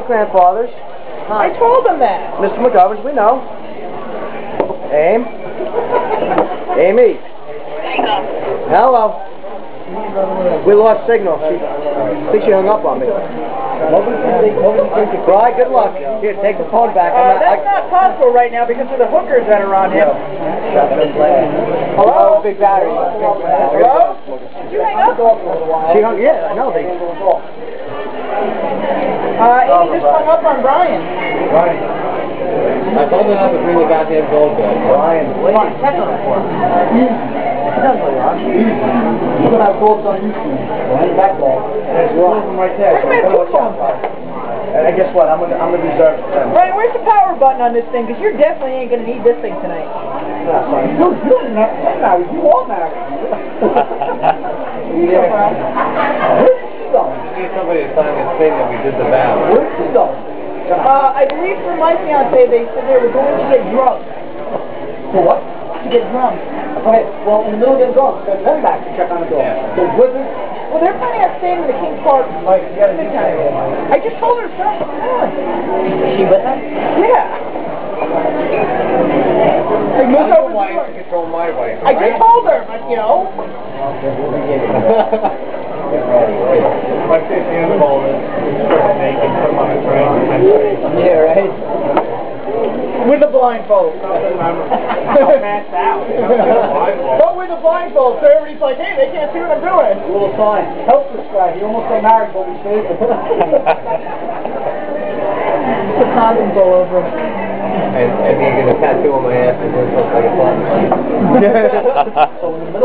grandfathers. I told him that. Mr. McGovern, we know. Aim. Amy. Hello. We lost signal. I think she hung up on me. Right, good luck. Here, take the phone back. That's not possible right now because of the hookers that are on him. Hello? Big battery. Hello? Did you hang up? She hung, yeah, I know. Amy just hung up on Brian. I told him not to bring the goddamn gold back. Brian, come on, check on it for us. You can have gold on YouTube. That ball. There's one of them right there. Where's my food phone? And guess what? I'm gonna reserve it. Brian, where's the power button on this thing? Because you definitely ain't gonna need this thing tonight. You don't even have to get married. You all married. Yeah. Where's she going? We need somebody to sign this thing that we did the vow. Where's she going? I believe for my fiance, they said they were going to get drunk. For what? To get drunk. Okay, well, in the middle of getting drunk, send them back to check on the door. There's wizards. Well, they're planning on staying in the King's Park midtime. I just told her to start calling. Is she with us? Yeah. I moved over the door. Control my wife. I just told her, but you know. My fifth animal is stripped naked, put him on a train. Yeah, right. With a blindfold. Passed out. But with a blindfold, so everybody's like, hey, they can't see what I'm doing. A little sign. Help this guy. He almost got married, but we saved him. Put condoms all over him. And you're going to tattoo on my ass and it looks like a button. So in the middle